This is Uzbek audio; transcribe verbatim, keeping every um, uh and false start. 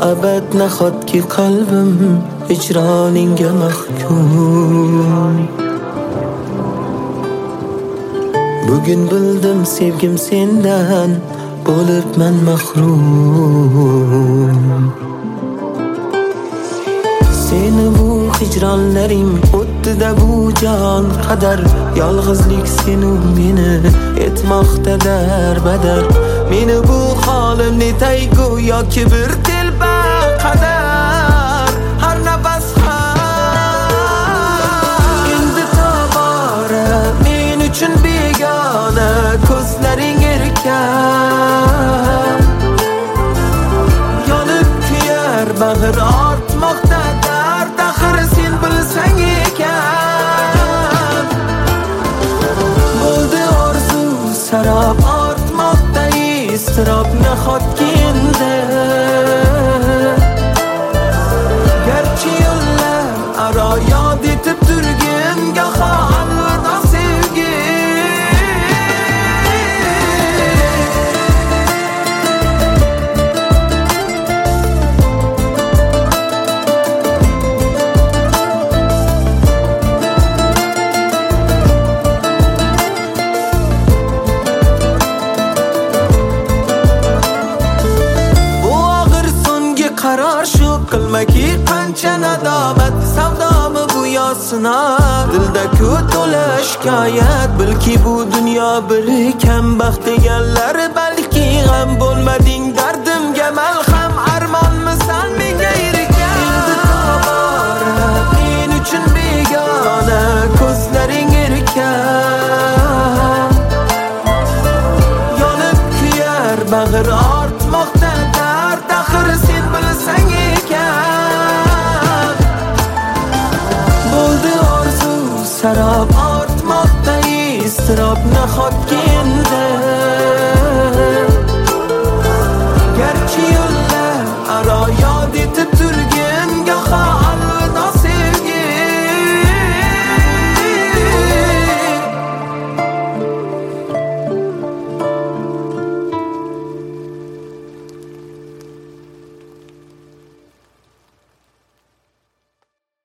abad nahotki qalbim hijroninga mahkum. Bugun bildim sevgim sendan bo'libman mahrum. Seni bu hijronlaring o'tdi-da bu jon qadar, yolg'izlik seni meni etmoqda darbadar. Meni bu holimni taygu yoki bir telba qadar, har nafas ham endi tobora men uchun begona ko'zlaring erkan. Yonib kuyar bag'ir ortmoqda dard, axir sen bilsang ekan. Bo'ldi orzu sarob ortmoqda iztirob nahotki endi. Garchi yo'llar aro yod etib turgin goho alvido sevgi. Qarar shu qilmaki qancha nadomat, savdomi bu yo'sinar dilda-ku to'la shikoyat. Bilki bu dunyo bir kambag'al deganlar, balki g'am bo'lmading dardimga malham. Armonmisan menga ergan, endi tobora men uchun begona ko'zlaring erkan. Yonib kuyar bag'ir ortmoqda dard, axir sen bilsang ekan. Bo'ldi orzu sarob ortmoqda iztirob nahotki